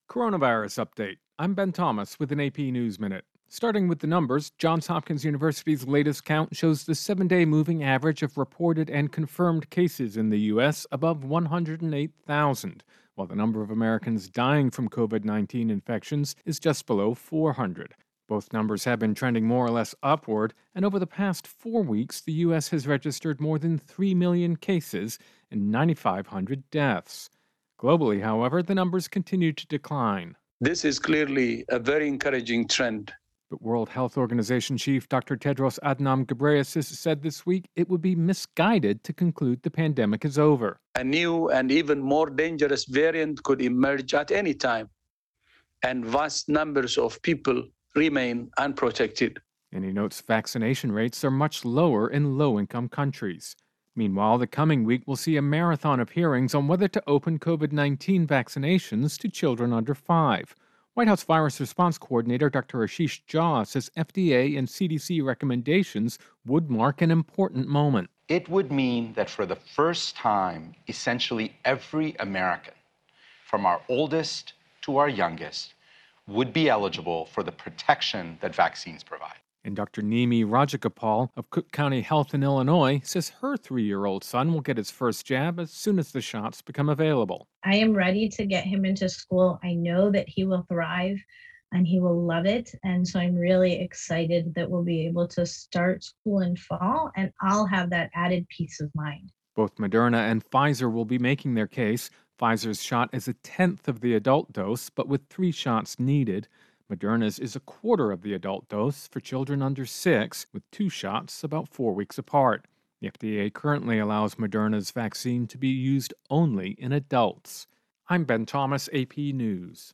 Coronavirus update. I'm Ben Thomas with an AP News Minute. Starting with the numbers, Johns Hopkins University's latest count shows the 7-day moving average of reported and confirmed cases in the U.S. above 108,000, while the number of Americans dying from COVID 19 infections is just below 400. Both numbers have been trending more or less upward, and over the past 4 weeks, the U.S. has registered more than 3 million cases and 9,500 deaths. Globally, however, the numbers continue to decline. This is clearly a very encouraging trend. But World Health Organization chief Dr. Tedros Adhanom Ghebreyesus said this week it would be misguided to conclude the pandemic is over. A new and even more dangerous variant could emerge at any time, and vast numbers of people remain unprotected. And he notes vaccination rates are much lower in low income countries. Meanwhile, the coming week will see a marathon of hearings on whether to open COVID 19 vaccinations to children under 5. White House Virus Response Coordinator Dr. Ashish Jha says FDA and CDC recommendations would mark an important moment. It would mean that for the first time, essentially every American, from our oldest to our youngest, would be eligible for the protection that vaccines provide. And Dr. Nimi Rajagopal of Cook County Health in Illinois says her 3-year-old son will get his first jab as soon as the shots become available. I am ready to get him into school. I know that he will thrive and he will love it. And so I'm really excited that we'll be able to start school in fall and I'll have that added peace of mind. Both Moderna and Pfizer will be making their case. Pfizer's shot is a tenth of the adult dose, but with 3 shots needed. Moderna's is a quarter of the adult dose for children under 6, with 2 shots about 4 weeks apart. The FDA currently allows Moderna's vaccine to be used only in adults. I'm Ben Thomas, AP News.